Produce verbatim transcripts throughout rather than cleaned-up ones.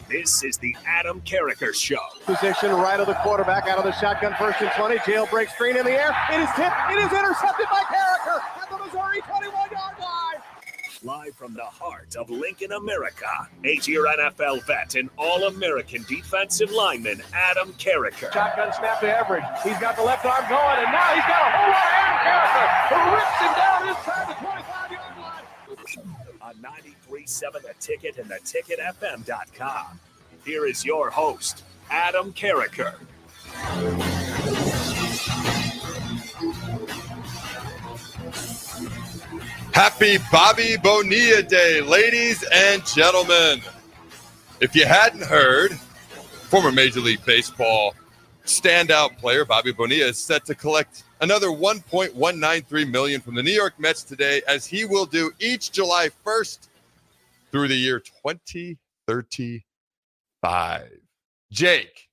This is the Adam Carriker Show. Position right of the quarterback, out of the shotgun, first and twenty. Jailbreak screen in the air. It is tipped. It is intercepted by Carriker at the Missouri twenty-one-yard line. Live from the heart of Lincoln, America, eight-year N F L vet and All-American defensive lineman Adam Carriker. Shotgun snap to Everett. He's got the left arm going, and now he's got a whole lot of Adam Carriker who rips him down inside the twenty-five-yard line. On ninety-three point seven The Ticket and the ticket f m dot com. Here is your host, Adam Carriker. Happy Bobby Bonilla Day, ladies and gentlemen. If you hadn't heard, former Major League Baseball standout player Bobby Bonilla is set to collect another one point one nine three million dollars from the New York Mets today, as he will do each July first through the year twenty thirty-five. Jake,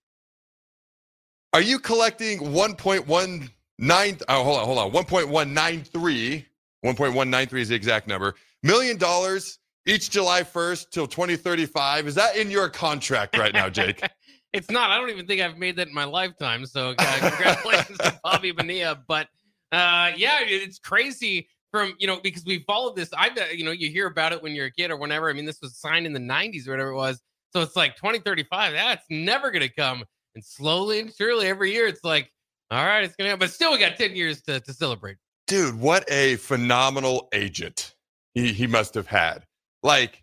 are you collecting one point one nine? Oh, hold on, hold on. one point one nine three. one point one nine three is the exact number. Million dollars each July first till twenty thirty-five. Is that in your contract right now, Jake? It's not. I don't even think I've made that in my lifetime. So uh, congratulations to Bobby Bonilla. But uh, yeah, it's crazy from, you know, because we followed this. I've, you know, you hear about it when you're a kid or whenever. I mean, this was signed in the nineties or whatever it was. So it's like twenty thirty-five. That's never going to come. And slowly and surely every year it's like, all right, it's going to happen. But still, we got ten years to, to celebrate. Dude, what a phenomenal agent he, he must have had. Like,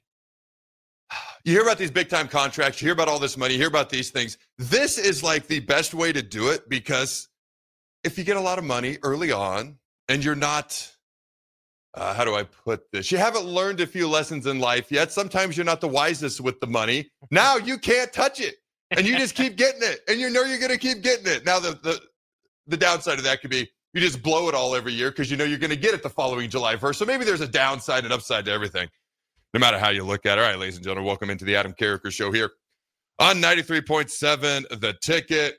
you hear about these big-time contracts, you hear about all this money, you hear about these things. This is like the best way to do it, because if you get a lot of money early on and you're not, uh, how do I put this? You haven't learned a few lessons in life yet. Sometimes you're not the wisest with the money. Now you can't touch it, and you just keep getting it, and you know you're going to keep getting it. Now, the, the, the downside of that could be you just blow it all every year because you know you're going to get it the following July first. So maybe there's a downside and upside to everything, no matter how you look at it. All right, ladies and gentlemen, welcome into the Adam Carriker Show here on ninety-three point seven The Ticket.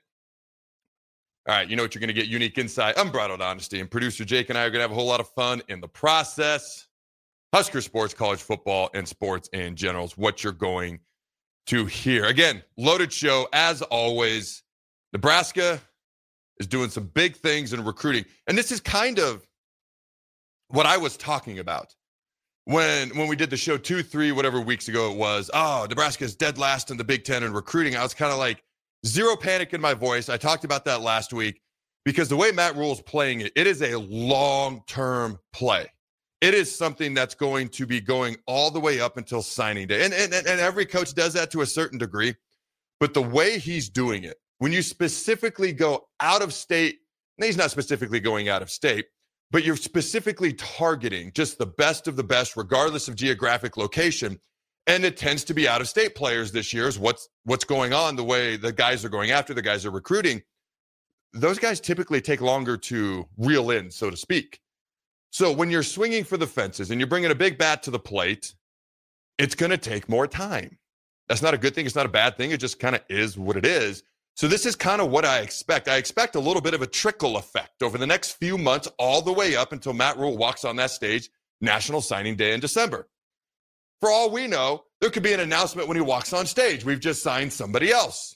All right, you know what you're going to get: unique insight, unbridled honesty, and producer Jake and I are going to have a whole lot of fun in the process. Husker sports, college football, and sports in general is what you're going to hear. Again, loaded show as always. Nebraska is doing some big things in recruiting. And this is kind of what I was talking about when when we did the show two, three, whatever weeks ago it was. Oh, Nebraska is dead last in the Big Ten in recruiting. I was kind of like, zero panic in my voice. I talked about that last week because the way Matt Rhule's playing it, it is a long-term play. It is something that's going to be going all the way up until signing day. And, and, and every coach does that to a certain degree. But the way he's doing it, when you specifically go out of state, and he's not specifically going out of state, but you're specifically targeting just the best of the best, regardless of geographic location. And it tends to be out of state players this year is what's, what's going on, the way the guys are going after, the guys are recruiting. Those guys typically take longer to reel in, so to speak. So when you're swinging for the fences and you're bringing a big bat to the plate, it's going to take more time. That's not a good thing. It's not a bad thing. It just kind of is what it is. So this is kind of what I expect. I expect a little bit of a trickle effect over the next few months, all the way up until Matt Rhule walks on that stage, National Signing Day in December. For all we know, there could be an announcement when he walks on stage. We've just signed somebody else.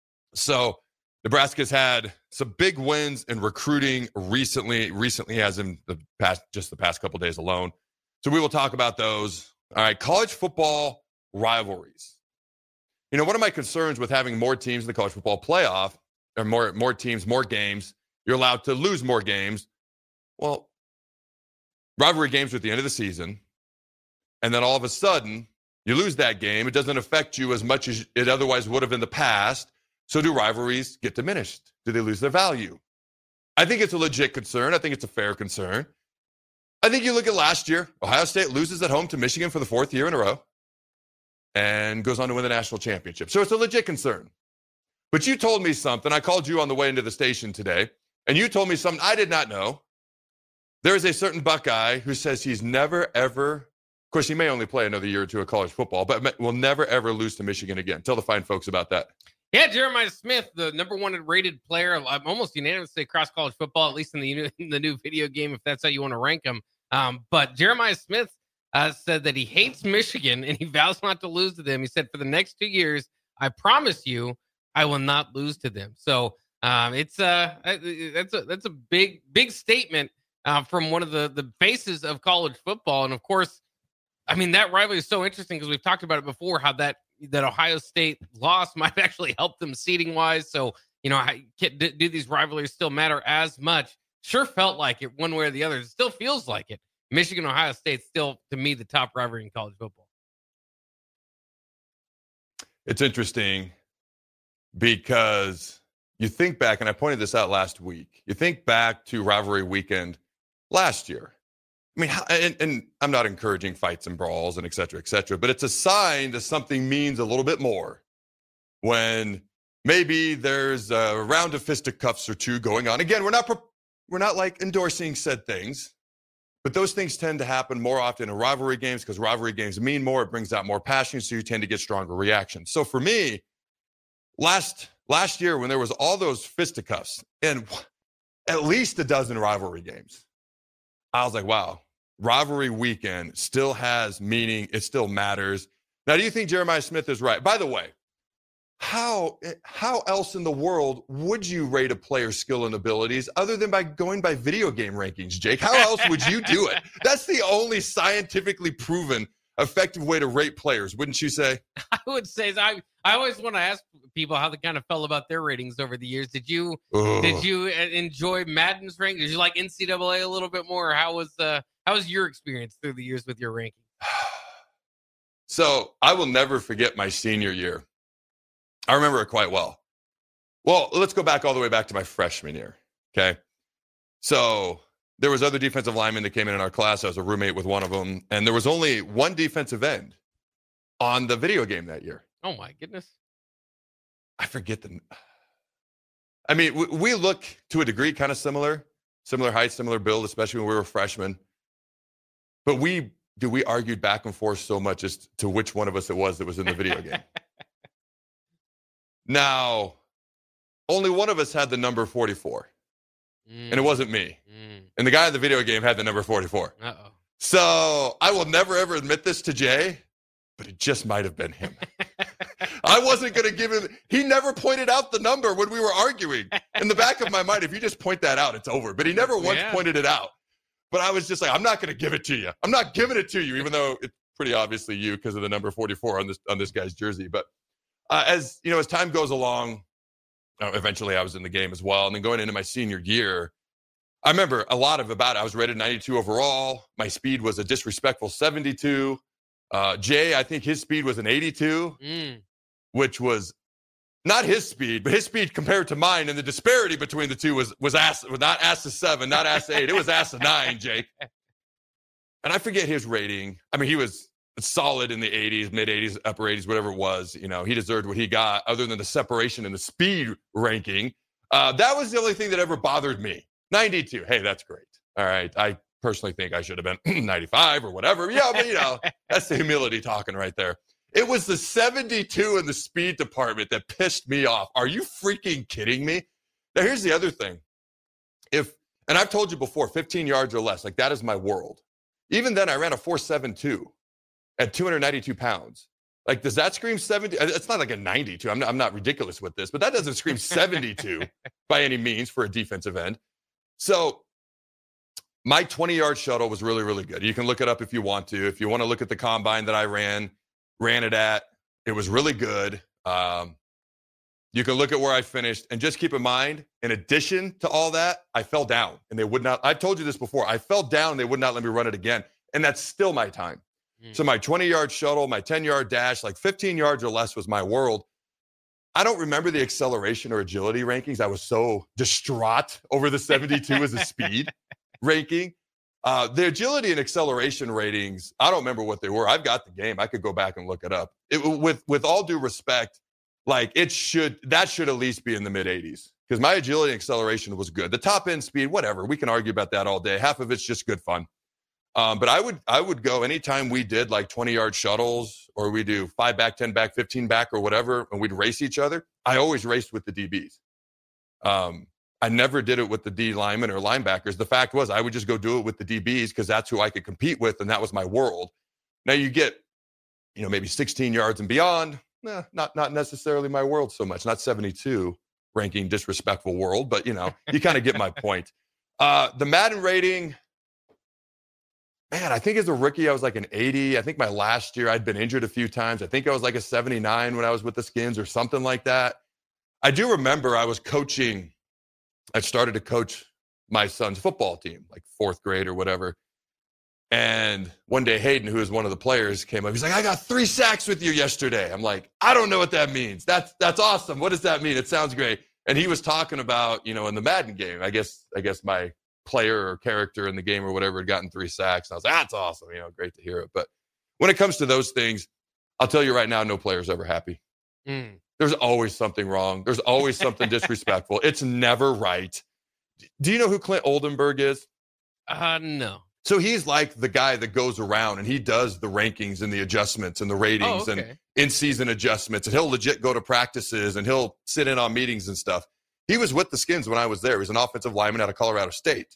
So Nebraska's had some big wins in recruiting recently, recently as in the past, just the past couple days alone. So we will talk about those. All right, college football rivalries. You know, one of my concerns with having more teams in the college football playoff, or more, more teams, more games, you're allowed to lose more games. Well, rivalry games are at the end of the season, and then all of a sudden, you lose that game. It doesn't affect you as much as it otherwise would have in the past. So do rivalries get diminished? Do they lose their value? I think it's a legit concern. I think it's a fair concern. I think you look at last year, Ohio State loses at home to Michigan for the fourth year in a row and goes on to win the national championship. So it's a legit concern. But you told me something. I called you on the way into the station today, and you told me something I did not know. There is a certain Buckeye who says he's never, ever, of course, he may only play another year or two of college football, but will never, ever lose to Michigan again. Tell the fine folks about that. Yeah, Jeremiah Smith, the number one rated player, I'm almost unanimously across college football, at least in the, in the new video game, if that's how you want to rank him. Um, but Jeremiah Smith uh, said that he hates Michigan and he vows not to lose to them. He said for the next two years, I promise you, I will not lose to them. So um, it's uh, that's a that's a big big statement uh, from one of the the faces of college football. And of course, I mean that rivalry is so interesting because we've talked about it before. How that that Ohio State loss might actually help them seeding wise. So you know, do these rivalries still matter as much? Sure, felt like it one way or the other. It still feels like it. Michigan, Ohio State, still to me the top rivalry in college football. It's interesting because you think back, and I pointed this out last week, you think back to rivalry weekend last year. I mean, and, and I'm not encouraging fights and brawls and et cetera, et cetera, but it's a sign that something means a little bit more when maybe there's a round of fisticuffs or two going on. Again, we're not we're not like endorsing said things, but those things tend to happen more often in rivalry games because rivalry games mean more. It brings out more passion, so you tend to get stronger reactions. So for me, last last year when there was all those fisticuffs and at least a dozen rivalry games, I was like, wow, rivalry weekend still has meaning. It still matters. Now, do you think Jeremiah Smith is right? By the way, how how else in the world would you rate a player's skill and abilities other than by going by video game rankings, Jake? How else would you do it? That's the only scientifically proven effective way to rate players, wouldn't you say? I would say I I always want to ask people how they kind of felt about their ratings over the years. Did you Ugh. did you enjoy Madden's ranking? Did you like N C double A a little bit more? Or how was uh how was your experience through the years with your ranking? So I will never forget my senior year. I remember it quite well. Well, let's go back all the way back to my freshman year, okay? So there was other defensive linemen that came in in our class. I was a roommate with one of them, and there was only one defensive end on the video game that year. Oh, my goodness. I forget the – I mean, we, we look to a degree kind of similar, similar height, similar build, especially when we were freshmen. But we – dude, we argued back and forth so much as to which one of us it was that was in the video game. Now, only one of us had the number forty-four, mm. and it wasn't me. Mm. And the guy in the video game had the number forty-four. Uh-oh. So I will never, ever admit this to Jay, but it just might have been him. I wasn't going to give him – he never pointed out the number when we were arguing. In the back of my mind, if you just point that out, it's over. But he never once yeah. pointed it out. But I was just like, I'm not going to give it to you. I'm not giving it to you, even though it's pretty obviously you because of the number forty-four on this on this guy's jersey. But Uh, as you know, as time goes along, uh, eventually I was in the game as well. And then going into my senior year, I remember a lot of about it. I was rated ninety-two overall. My speed was a disrespectful seventy-two. Uh, Jay, I think his speed was an eighty-two, mm. which was not his speed, but his speed compared to mine. And the disparity between the two was was ass, not ass to seven, not ass to eight. It was ass to nine, Jake. And I forget his rating. I mean, he was solid in the eighties, mid eighties, upper eighties, whatever it was. You know, he deserved what he got other than the separation in the speed ranking. Uh, that was the only thing that ever bothered me. ninety-two. Hey, that's great. All right. I personally think I should have been ninety-five or whatever. Yeah, but you know, that's the humility talking right there. It was the seventy-two in the speed department that pissed me off. Are you freaking kidding me? Now, here's the other thing. If, and I've told you before, fifteen yards or less, like that is my world. Even then I ran a four seven two. At two hundred ninety-two pounds. Like, does that scream seventy? It's not like a ninety-two. I'm not, I'm not ridiculous with this, but that doesn't scream seventy-two by any means for a defensive end. So my twenty-yard shuttle was really, really good. You can look it up if you want to. If you want to look at the combine that I ran, ran it at, it was really good. Um, you can look at where I finished. And just keep in mind, in addition to all that, I fell down. And they would not, I've told you this before, I fell down and they would not let me run it again. And that's still my time. So my twenty-yard shuttle, my ten-yard dash, like fifteen yards or less was my world. I don't remember the acceleration or agility rankings. I was so distraught over the seventy-two as a speed ranking. Uh, the agility and acceleration ratings, I don't remember what they were. I've got the game. I could go back and look it up. It, with with all due respect, like it should that should at least be in the mid eighties because my agility and acceleration was good. The top end speed, whatever. We can argue about that all day. Half of it's just good fun. Um, but I would I would go anytime we did like twenty-yard shuttles or we do five back, ten back, fifteen back or whatever, and we'd race each other. I always raced with the D Bs. Um, I never did it with the D linemen or linebackers. The fact was I would just go do it with the D Bs because that's who I could compete with, and that was my world. Now you get, you know, maybe sixteen yards and beyond. eh, not not necessarily my world so much. Not seventy-two ranking disrespectful world, but you know, you kind of get my point. Uh, the Madden rating, man, I think as a rookie I was like an eighty. I think my last year I'd been injured a few times. I think I was like a seventy-nine when I was with the Skins or something like that. I do remember I was coaching. I started to coach my son's football team, like fourth grade or whatever. And one day Hayden, who was one of the players, came up. He's like, I got three sacks with you yesterday. I'm like, I don't know what that means. That's that's awesome. What does that mean? It sounds great. And he was talking about, you know, in the Madden game, I guess I guess my player or character in the game or whatever had gotten three sacks. And I was like, that's awesome. You know, great to hear it. But when it comes to those things, I'll tell you right now, no player's ever happy. Mm. There's always something wrong. There's always something disrespectful. It's never right. Do you know who Clint Oldenburg is? Uh, no. So he's like the guy that goes around and he does the rankings and the adjustments and the ratings oh, okay. and in-season adjustments. And he'll legit go to practices and he'll sit in on meetings and stuff. He was with the Skins when I was there. He was an offensive lineman out of Colorado State.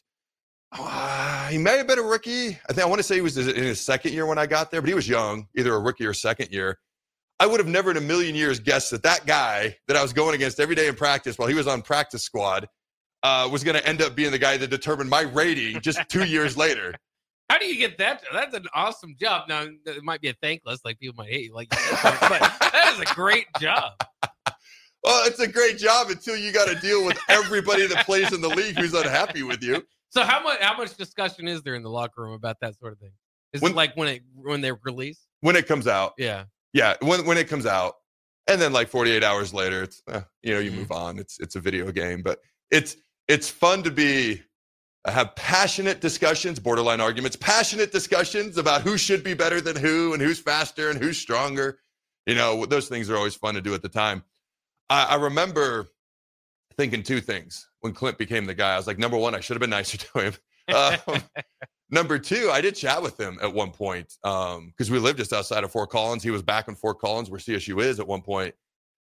Uh, he may have been a rookie. I think I want to say he was in his second year when I got there, but he was young, either a rookie or second year. I would have never in a million years guessed that that guy that I was going against every day in practice while he was on practice squad uh, was going to end up being the guy that determined my rating just two years later. How do you get that? That's an awesome job. Now, it might be a thankless, like people might hate you, like, but that is a great job. Well, it's a great job until you got to deal with everybody that plays in the league who's unhappy with you. So how much how much discussion is there in the locker room about that sort of thing? Is when, it like when it when they release? When it comes out. Yeah. Yeah, when when it comes out. And then like forty-eight hours later, it's eh, you know, you mm-hmm. move on. It's it's a video game, but it's it's fun to be have passionate discussions, borderline arguments, passionate discussions about who should be better than who and who's faster and who's stronger. You know, those things are always fun to do at the time. I, I remember thinking two things when Clint became the guy. I was like, number one, I should have been nicer to him. Um, number two, I did chat with him at one point because um, we lived just outside of Fort Collins. He was back in Fort Collins where C S U is at one point.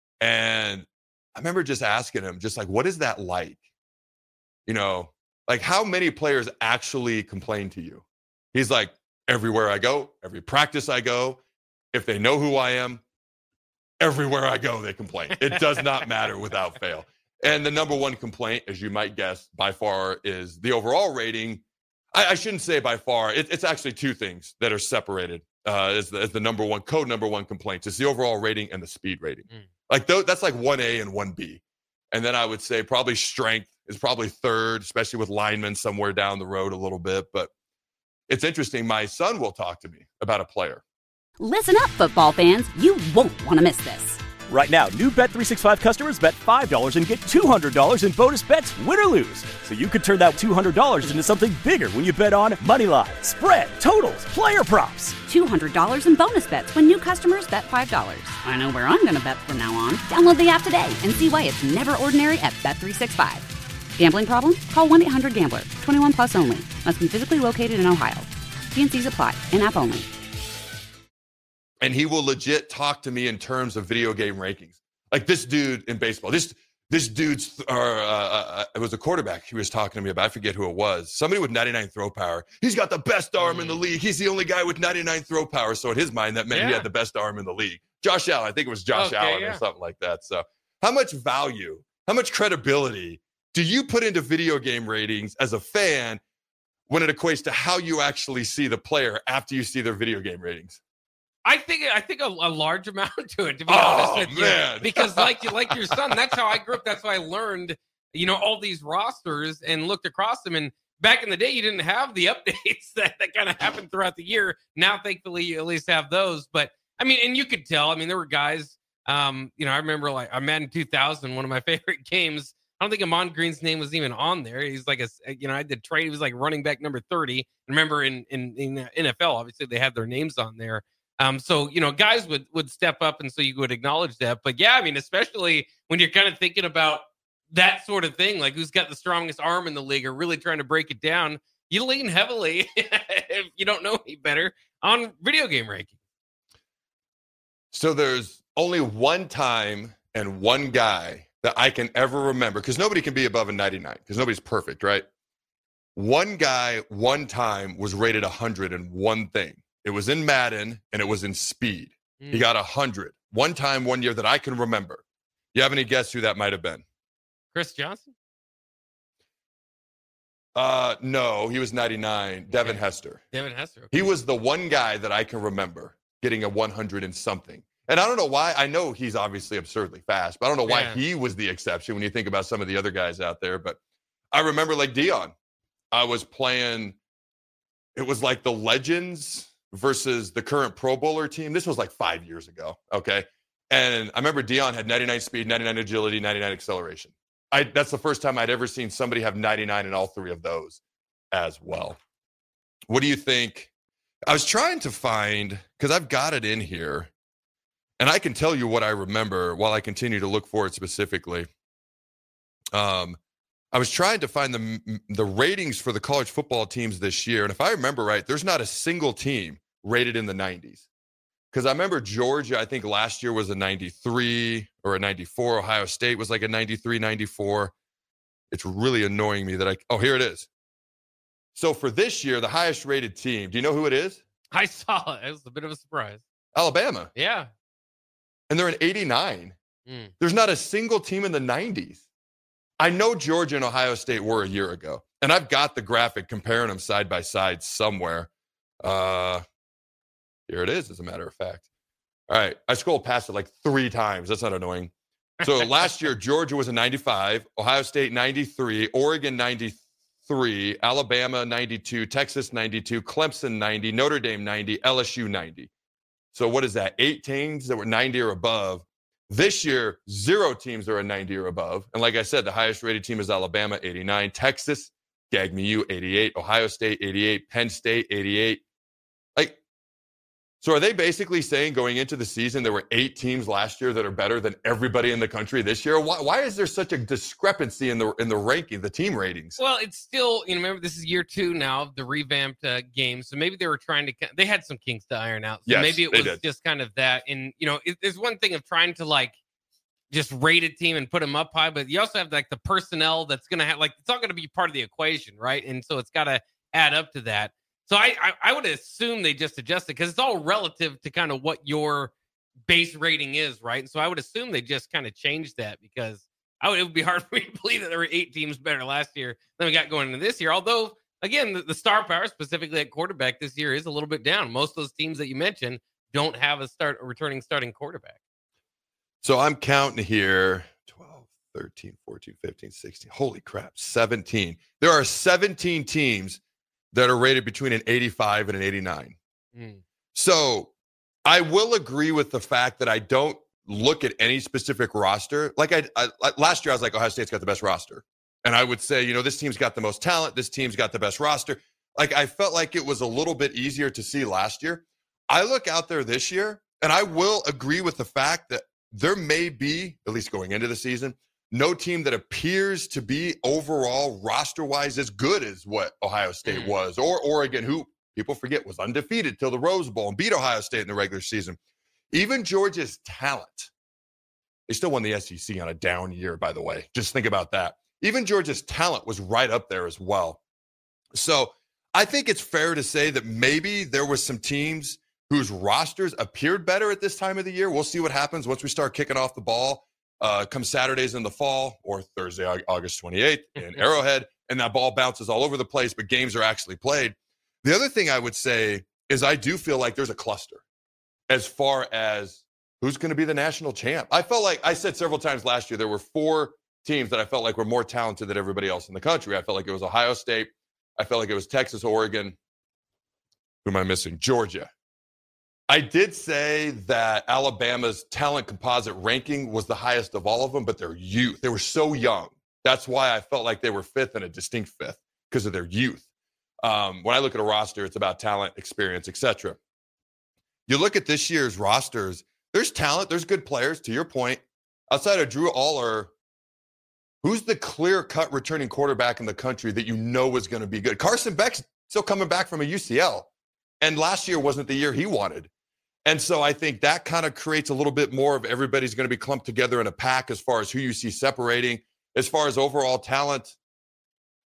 And I remember just asking him, just like, what is that like? You know, like how many players actually complain to you? He's like, everywhere I go, every practice I go, if they know who I am, everywhere I go, they complain. It does not matter without fail. And the number one complaint, as you might guess, by far is the overall rating. I, I shouldn't say by far. It, it's actually two things that are separated uh, as, the, as the number one, code number one complaints. It's the overall rating and the speed rating. Mm. Like th- that's like one A and one B. And then I would say probably strength is probably third, especially with linemen somewhere down the road a little bit. But it's interesting. My son will talk to me about a player. Listen up, football fans. You won't want to miss this. Right now, new Bet three sixty-five customers bet five dollars and get two hundred dollars in bonus bets, win or lose. So you could turn that two hundred dollars into something bigger when you bet on moneyline, spread, totals, player props. two hundred dollars in bonus bets when new customers bet five dollars. I know where I'm going to bet from now on. Download the app today and see why it's never ordinary at Bet three sixty-five. Gambling problem? Call one eight hundred gambler. twenty-one plus only. Must be physically located in Ohio. T and C's apply. In-app only. And he will legit talk to me in terms of video game rankings. Like this dude in baseball, this this dude's, uh, uh, it was a quarterback he was talking to me about. I forget who it was. Somebody with ninety-nine throw power. He's got the best arm mm. in the league. He's the only guy with ninety-nine throw power. So in his mind, that meant yeah. he had the best arm in the league. Josh Allen, I think it was Josh okay, Allen yeah. or something like that. So how much value, how much credibility do you put into video game ratings as a fan when it equates to how you actually see the player after you see their video game ratings? I think I think a, a large amount to it, to be oh, honest with man. you, because like like your son, that's how I grew up. That's how I learned, you know, all these rosters and looked across them. And back in the day, you didn't have the updates that, that kind of happened throughout the year. Now, thankfully, you at least have those. But I mean, and you could tell. I mean, there were guys. Um, you know, I remember like I Madden two thousand, one of my favorite games. I don't think Ahman Green's name was even on there. He's like a, you know, I did trade. He was like running back number thirty. Remember in in in N F L, obviously they had their names on there. Um, so, you know, guys would, would step up, and so you would acknowledge that. But, yeah, I mean, especially when you're kind of thinking about that sort of thing, like who's got the strongest arm in the league or really trying to break it down, you lean heavily, if you don't know any better, on video game ranking. So there's only one time and one guy that I can ever remember, because nobody can be above a ninety-nine, because nobody's perfect, right? One guy, one time, was rated one hundred in one thing. It was in Madden, and it was in speed. Mm. He got one hundred. one time, one year that I can remember. You have any guess who that might have been? Chris Johnson? Uh, no, he was ninety-nine. Devin Okay. Hester. Devin Hester. Okay. He was the one guy that I can remember getting a one hundred and something. And I don't know why. I know he's obviously absurdly fast, but I don't know why Yeah. he was the exception when you think about some of the other guys out there. But I remember like Dion. I was playing, it was like the Legends versus the current Pro Bowler team. This was like five years ago. Okay. And I remember Dion had ninety-nine speed, ninety-nine agility, ninety-nine acceleration. I, that's the first time I'd ever seen somebody have ninety-nine in all three of those as well. What do you think? I was trying to find, because I've got it in here, and I can tell you what I remember while I continue to look for it specifically. Um, I was trying to find the, the ratings for the college football teams this year. And if I remember right, there's not a single team rated in the nineties. Because I remember Georgia, I think last year was a ninety-three or a ninety-four. Ohio State was like a ninety-three, ninety-four. It's really annoying me that I, oh, here it is. So for this year, the highest rated team, do you know who it is? I saw it. It was a bit of a surprise. Alabama. Yeah. And they're an eighty-nine. Mm. There's not a single team in the nineties. I know Georgia and Ohio State were a year ago. And I've got the graphic comparing them side by side somewhere. Uh, here it is, as a matter of fact. All right. I scrolled past it like three times. That's not annoying. So last year, Georgia was a ninety-five, Ohio State ninety-three, Oregon ninety-three, Alabama ninety-two, Texas ninety-two, Clemson ninety, Notre Dame ninety, L S U ninety. So what is that? Eight teams that were ninety or above. This year, zero teams are a ninety or above. And like I said, the highest rated team is Alabama, eighty-nine, Texas, gag me you, eighty-eight, Ohio State, eighty-eight, Penn State, eighty-eight. Like, so are they basically saying going into the season there were eight teams last year that are better than everybody in the country this year? Why, why is there such a discrepancy in the in the ranking, the team ratings? Well, it's still, you know, remember this is year two now of the revamped uh, game. So maybe they were trying to, they had some kinks to iron out. So Yes, maybe it they was did. just kind of that. And, you know, it, there's one thing of trying to like just rate a team and put them up high, but you also have like the personnel that's going to have, like, it's all going to be part of the equation, right? And so it's got to add up to that. So I, I, I would assume they just adjusted because it's all relative to kind of what your base rating is, right? And so I would assume they just kind of changed that because I would, it would be hard for me to believe that there were eight teams better last year than we got going into this year. Although, again, the, the star power, specifically at quarterback this year, is a little bit down. Most of those teams that you mentioned don't have a start a returning starting quarterback. So I'm counting here twelve, thirteen, fourteen, fifteen, sixteen. Holy crap, seventeen. There are seventeen teams that are rated between an eighty-five and an eighty-nine. Mm. So I will agree with the fact that I don't look at any specific roster. Like I, I last year, I was like, Ohio State's got the best roster. And I would say, you know, this team's got the most talent. This team's got the best roster. Like I felt like it was a little bit easier to see last year. I look out there this year, and I will agree with the fact that there may be, at least going into the season, no team that appears to be overall roster-wise as good as what Ohio State was, or Oregon, who people forget was undefeated till the Rose Bowl and beat Ohio State in the regular season. Even Georgia's talent, they still won the S E C on a down year, by the way. Just think about that. Even Georgia's talent was right up there as well. So I think it's fair to say that maybe there was some teams whose rosters appeared better at this time of the year. We'll see what happens once we start kicking off the ball. Uh, come Saturdays in the fall or Thursday, August twenty-eighth in Arrowhead, and that ball bounces all over the place, but games are actually played. The other thing I would say is I do feel like there's a cluster as far as who's going to be the national champ. I felt like I said several times last year, there were four teams that I felt like were more talented than everybody else in the country. I felt like it was Ohio State. I felt like it was Texas, Oregon. Who am I missing? Georgia. I did say that Alabama's talent composite ranking was the highest of all of them, but their youth, they were so young. That's why I felt like they were fifth and a distinct fifth because of their youth. Um, when I look at a roster, it's about talent, experience, et cetera. You look at this year's rosters, there's talent, there's good players, to your point. Outside of Drew Aller, who's the clear-cut returning quarterback in the country that you know is going to be good? Carson Beck's still coming back from a U C L, and last year wasn't the year he wanted. And so I think that kind of creates a little bit more of everybody's going to be clumped together in a pack as far as who you see separating. As far as overall talent,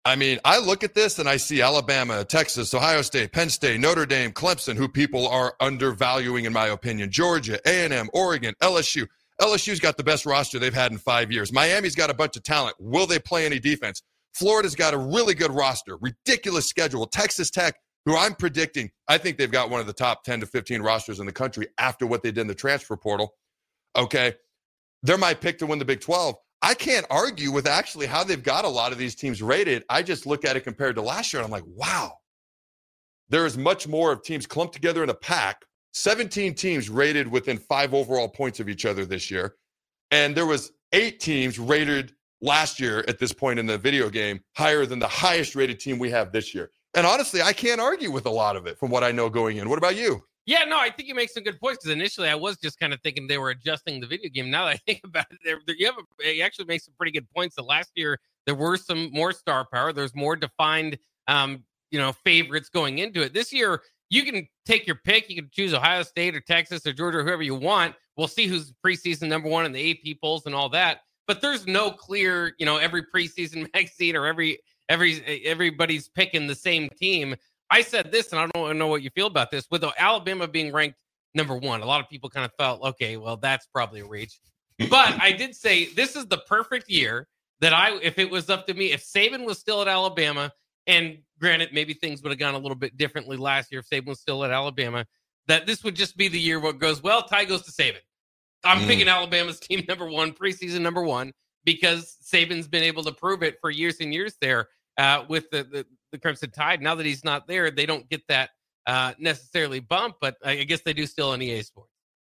I mean, I look at this and I see Alabama, Texas, Ohio State, Penn State, Notre Dame, Clemson, who people are undervaluing, in my opinion, Georgia, A and M, Oregon, L S U. L S U's got the best roster they've had in five years. Miami's got a bunch of talent. Will they play any defense? Florida's got a really good roster, ridiculous schedule. Texas Tech, who I'm predicting, I think they've got one of the top ten to fifteen rosters in the country after what they did in the transfer portal. Okay, they're my pick to win the Big twelve. I can't argue with actually how they've got a lot of these teams rated. I just look at it compared to last year, and I'm like, wow. There is much more of teams clumped together in a pack. seventeen teams rated within five overall points of each other this year. And there was eight teams rated last year at this point in the video game higher than the highest rated team we have this year. And honestly, I can't argue with a lot of it from what I know going in. What about you? Yeah, no, I think you make some good points, because initially I was just kind of thinking they were adjusting the video game. Now that I think about it, they're, they're, you, have a, you actually make some pretty good points. The last year, there were some more star power. There's more defined, um, you know, favorites going into it. This year, you can take your pick. You can choose Ohio State or Texas or Georgia or whoever you want. We'll see who's preseason number one in the A P polls and all that. But there's no clear, you know, every preseason magazine or every every everybody's picking the same team. I said this, and I don't know what you feel about this. With Alabama being ranked number one, a lot of people kind of felt, okay, well, that's probably a reach. But I did say this is the perfect year that I, if it was up to me, if Saban was still at Alabama, and granted, maybe things would have gone a little bit differently last year if Saban was still at Alabama, that this would just be the year where it goes, well, tie goes to Saban. I'm mm. picking Alabama's team number one, preseason number one, because Saban's been able to prove it for years and years there. Uh, with the, the, the Crimson Tide. Now that he's not there, they don't get that uh, necessarily bump, but I guess they do still in E A Sports.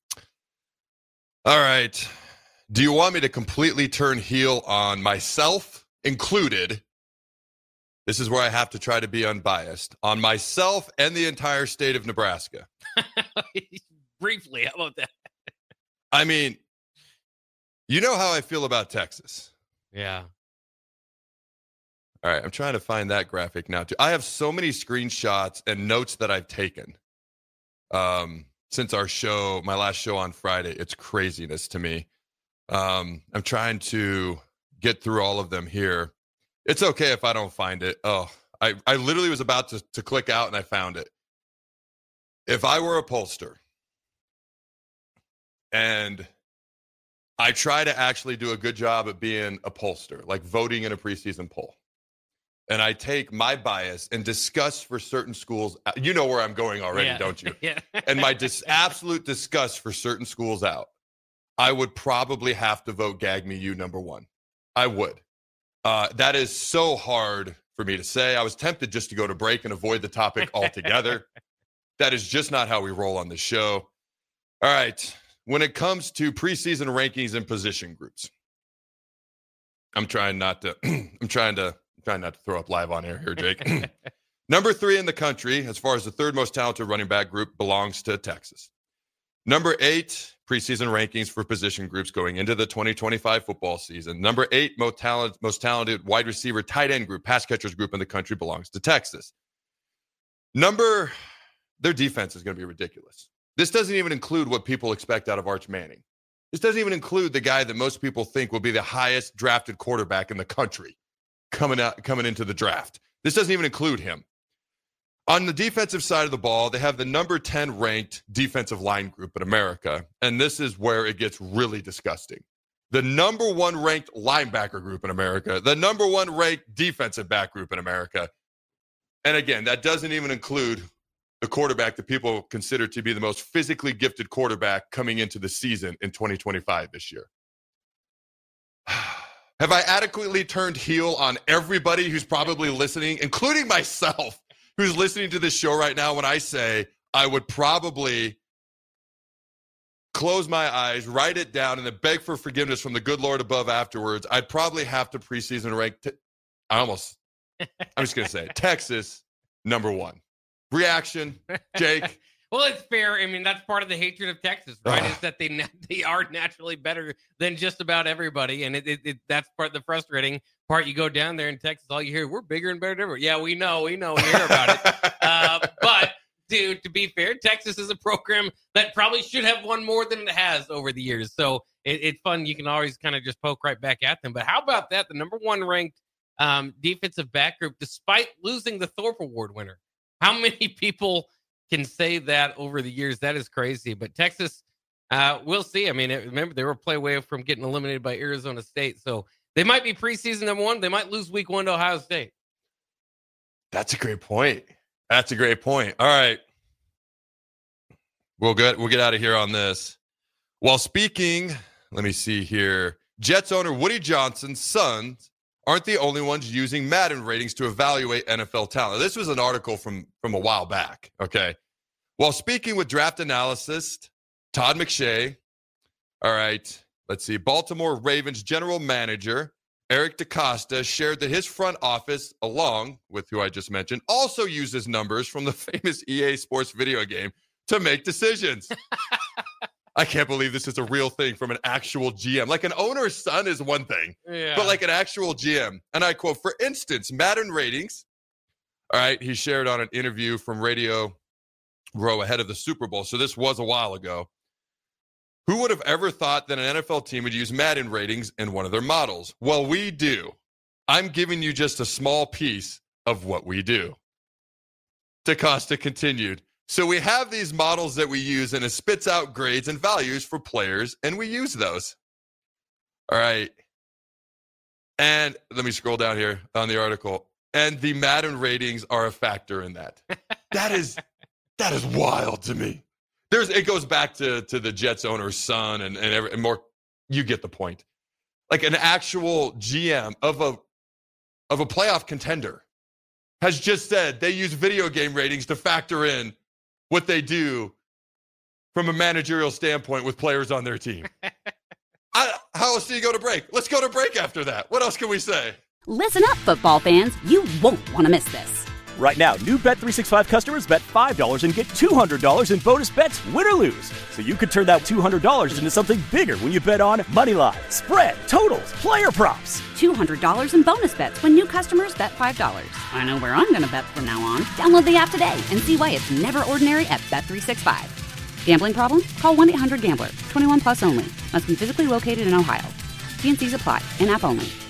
All right. Do you want me to completely turn heel on myself included? This is where I have to try to be unbiased. On myself and the entire state of Nebraska. Briefly, how about that? I mean, you know how I feel about Texas. Yeah. All right, I'm trying to find that graphic now, too. I have so many screenshots and notes that I've taken um, since our show, my last show on Friday. It's craziness to me. Um, I'm trying to get through all of them here. It's okay if I don't find it. Oh, I, I literally was about to, to click out, and I found it. If I were a pollster, and I try to actually do a good job at being a pollster, like voting in a preseason poll, and I take my bias and disgust for certain schools. You know where I'm going already, yeah. don't you? Yeah. And my dis- absolute disgust for certain schools out, I would probably have to vote Gag Me You number one. I would. Uh, that is so hard for me to say. I was tempted just to go to break and avoid the topic altogether. That is just not how we roll on this show. All right. When it comes to preseason rankings and position groups, I'm trying not to, I'm trying to, Trying not to throw up live on air here, Jake. Number three in the country, as far as the third most talented running back group, belongs to Texas. Number eight, preseason rankings for position groups going into the twenty twenty-five football season. Number eight, most talented, most talented wide receiver, tight end group, pass catchers group in the country belongs to Texas. Number, their defense is going to be ridiculous. This doesn't even include what people expect out of Arch Manning. This doesn't even include the guy that most people think will be the highest drafted quarterback in the country. Coming out, coming into the draft. This doesn't even include him. On the defensive side of the ball, they have the number ten ranked defensive line group in America, and this is where it gets really disgusting. The number one ranked linebacker group in America, the number one ranked defensive back group in America, and again, that doesn't even include the quarterback that people consider to be the most physically gifted quarterback coming into the season in twenty twenty-five this year. Have I adequately turned heel on everybody who's probably listening, including myself, who's listening to this show right now when I say I would probably close my eyes, write it down, and then beg for forgiveness from the good Lord above afterwards? I'd probably have to preseason rank, t- I almost, I'm just going to say it, Texas, number one. Reaction, Jake? Well, it's fair. I mean, that's part of the hatred of Texas, right? Is that they they are naturally better than just about everybody, and it, it, it that's part of the frustrating part. You go down there in Texas, all you hear, we're bigger and better than ever. Yeah, we know, we know, we hear about it. uh, but to to be fair, Texas is a program that probably should have won more than it has over the years. So it, it's fun. You can always kind of just poke right back at them. But how about that? The number one ranked um, defensive back group, despite losing the Thorpe Award winner. How many people can say that over the years? That is crazy. But Texas, uh, we'll see. I mean, it, remember, they were a play away from getting eliminated by Arizona State. So they might be preseason number one. They might lose week one to Ohio State. That's a great point. That's a great point. All right. We'll get, we'll get out of here on this. While speaking, let me see here. Jets owner Woody Johnson's sons aren't the only ones using Madden ratings to evaluate N F L talent. This was an article from, from a while back, okay? While speaking with draft analyst Todd McShay, all right, let's see, Baltimore Ravens general manager Eric DeCosta shared that his front office, along with who I just mentioned, also uses numbers from the famous E A Sports video game to make decisions. I can't believe this is a real thing from an actual G M. Like an owner's son is one thing, yeah. but like an actual G M. And I quote, for instance, Madden ratings. All right, he shared on an interview from Radio Row ahead of the Super Bowl. So this was a while ago. Who would have ever thought that an N F L team would use Madden ratings in one of their models? Well, we do. I'm giving you just a small piece of what we do. DeCosta continued. So we have these models that we use, and it spits out grades and values for players, and we use those. All right. And let me scroll down here on the article. And the Madden ratings are a factor in that. That is that is wild to me. There's it goes back to, to the Jets owner's son and, and, every, and more. You get the point. Like an actual G M of a of a playoff contender has just said they use video game ratings to factor in what they do from a managerial standpoint with players on their team. I, how else do you go to break? Let's go to break after that. What else can we say? Listen up, football fans. You won't want to miss this. Right now, new Bet three sixty-five customers bet five dollars and get two hundred dollars in bonus bets, win or lose. So you could turn that two hundred dollars into something bigger when you bet on money line, spread, totals, player props. two hundred dollars in bonus bets when new customers bet five dollars. I know where I'm going to bet from now on. Download the app today and see why it's never ordinary at Bet three sixty-five. Gambling problem? Call one eight hundred gambler. twenty-one plus only. Must be physically located in Ohio. T and C's apply. In-app only.